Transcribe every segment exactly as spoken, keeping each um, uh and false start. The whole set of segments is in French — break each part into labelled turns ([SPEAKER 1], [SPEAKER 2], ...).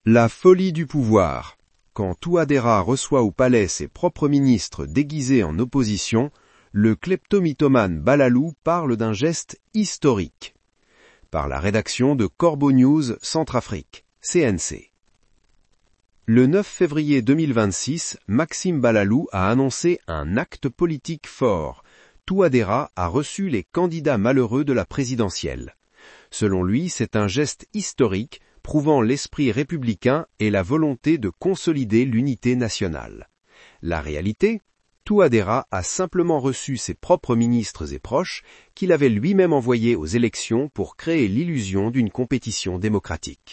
[SPEAKER 1] La folie du pouvoir. Quand Touadéra reçoit au palais ses propres ministres déguisés en opposition, le kleptomythomane Balalou parle d'un geste historique. Par la rédaction de Corbeau News Centrafrique, C N C. Le neuf février deux mille vingt-six, Maxime Balalou a annoncé un acte politique fort. Touadéra a reçu les candidats malheureux de la présidentielle. Selon lui, c'est un geste historique prouvant l'esprit républicain et la volonté de consolider l'unité nationale. La réalité, Touadéra a simplement reçu ses propres ministres et proches qu'il avait lui-même envoyés aux élections pour créer l'illusion d'une compétition démocratique.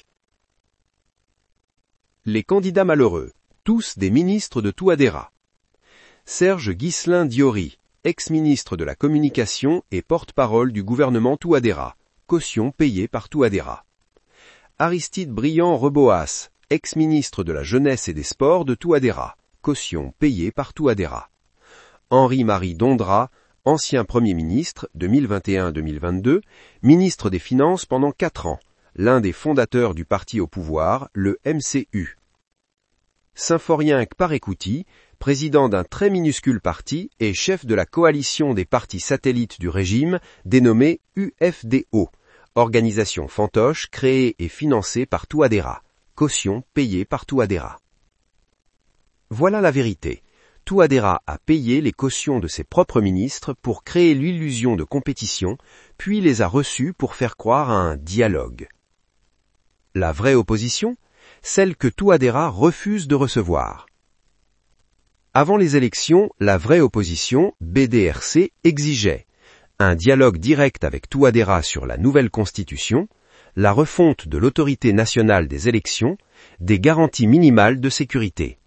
[SPEAKER 1] Les candidats malheureux, tous des ministres de Touadéra. Serge Ghislain Diori, ex-ministre de la Communication et porte-parole du gouvernement Touadéra, caution payée par Touadéra. Aristide Briand-Reboas, ex-ministre de la Jeunesse et des Sports de Touadéra, caution payée par Touadéra. Henri-Marie Dondra, ancien Premier ministre deux mille vingt et un à deux mille vingt-deux, ministre des Finances pendant quatre ans, l'un des fondateurs du parti au pouvoir, le M C U. Symphorien Kparekouti, président d'un très minuscule parti et chef de la coalition des partis satellites du régime, dénommé U F D O, organisation fantoche créée et financée par Touadéra, caution payée par Touadéra. Voilà la vérité. Touadéra a payé les cautions de ses propres ministres pour créer l'illusion de compétition, puis les a reçus pour faire croire à un dialogue. La vraie opposition, celle que Touadéra refuse de recevoir. Avant les élections, la vraie opposition, B D R C, exigeait un dialogue direct avec Touadéra sur la nouvelle constitution, la refonte de l'autorité nationale des élections, des garanties minimales de sécurité.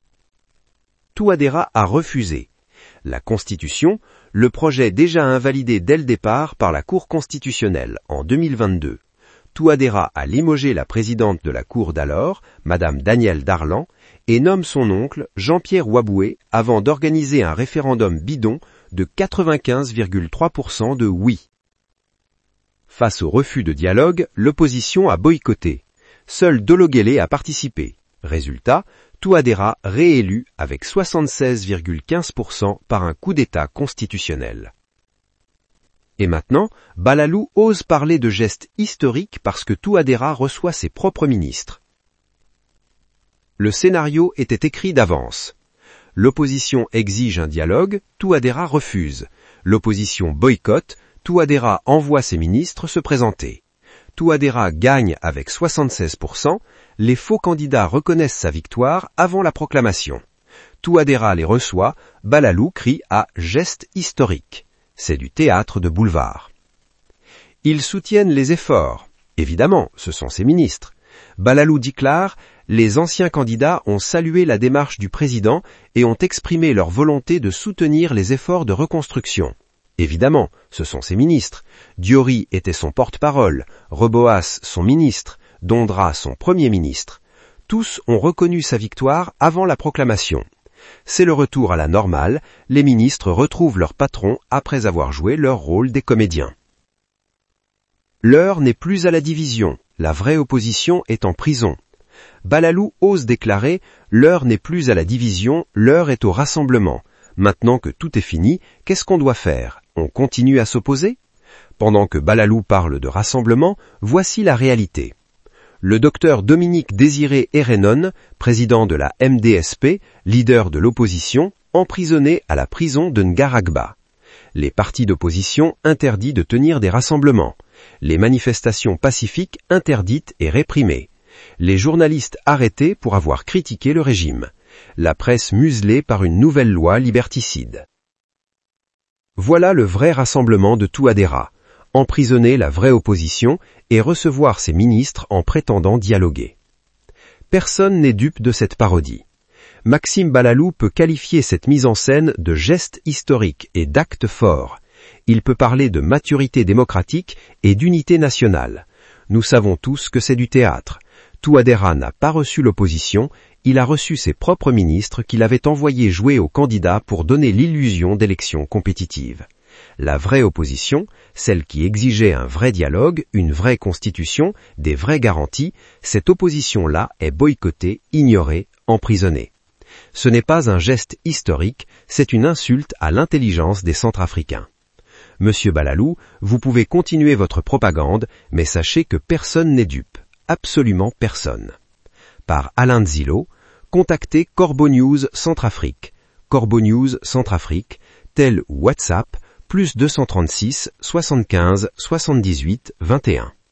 [SPEAKER 1] Touadéra a refusé. La Constitution, le projet déjà invalidé dès le départ par la Cour constitutionnelle en deux mille vingt-deux. Touadéra a limogé la présidente de la Cour d'alors, Madame Danielle Darlan, et nomme son oncle, Jean-Pierre Waboué, avant d'organiser un référendum bidon de quatre-vingt-quinze virgule trois pour cent de oui. Face au refus de dialogue, l'opposition a boycotté. Seul Dologuélé a participé. Résultat, Touadéra réélu avec soixante-seize virgule quinze pour cent par un coup d'État constitutionnel. Et maintenant, Balalou ose parler de gestes historiques parce que Touadéra reçoit ses propres ministres. Le scénario était écrit d'avance. L'opposition exige un dialogue, Touadéra refuse. L'opposition boycotte, Touadéra envoie ses ministres se présenter. Touadéra gagne avec soixante-seize pour cent, les faux candidats reconnaissent sa victoire avant la proclamation. Touadéra les reçoit, Balalou crie à « geste historique ». C'est du théâtre de boulevard. Ils soutiennent les efforts. Évidemment, ce sont ses ministres. Balalou déclare « Les anciens candidats ont salué la démarche du président et ont exprimé leur volonté de soutenir les efforts de reconstruction. » Évidemment, ce sont ses ministres. Diori était son porte-parole, Reboas son ministre, Dondra son premier ministre. Tous ont reconnu sa victoire avant la proclamation. C'est le retour à la normale, les ministres retrouvent leur patron après avoir joué leur rôle des comédiens. L'heure n'est plus à la division, la vraie opposition est en prison. Balalou ose déclarer « L'heure n'est plus à la division, l'heure est au rassemblement. Maintenant que tout est fini, qu'est-ce qu'on doit faire? On continue à s'opposer ?» Pendant que Balalou parle de rassemblement, voici la réalité. Le docteur Dominique Désiré Erenon, président de la M D S P, leader de l'opposition, emprisonné à la prison de Ngaragba. Les partis d'opposition interdits de tenir des rassemblements. Les manifestations pacifiques interdites et réprimées. Les journalistes arrêtés pour avoir critiqué le régime. La presse muselée par une nouvelle loi liberticide. Voilà le vrai rassemblement de Touadéra. Emprisonner la vraie opposition et recevoir ses ministres en prétendant dialoguer. Personne n'est dupe de cette parodie. Maxime Balalou peut qualifier cette mise en scène de geste historique et d'acte fort. Il peut parler de maturité démocratique et d'unité nationale. Nous savons tous que c'est du théâtre. Touadéra n'a pas reçu l'opposition, il a reçu ses propres ministres qu'il avait envoyés jouer aux candidats pour donner l'illusion d'élections compétitives. La vraie opposition, celle qui exigeait un vrai dialogue, une vraie constitution, des vraies garanties, cette opposition-là est boycottée, ignorée, emprisonnée. Ce n'est pas un geste historique, c'est une insulte à l'intelligence des Centrafricains. Monsieur Balalou, vous pouvez continuer votre propagande, mais sachez que personne n'est dupe. Absolument personne. Par Alain Zilo, contactez Corbeau News Centrafrique, Corbeau News Centrafrique, tel WhatsApp, plus deux cent trente-six, soixante-quinze, soixante-dix-huit, vingt et un.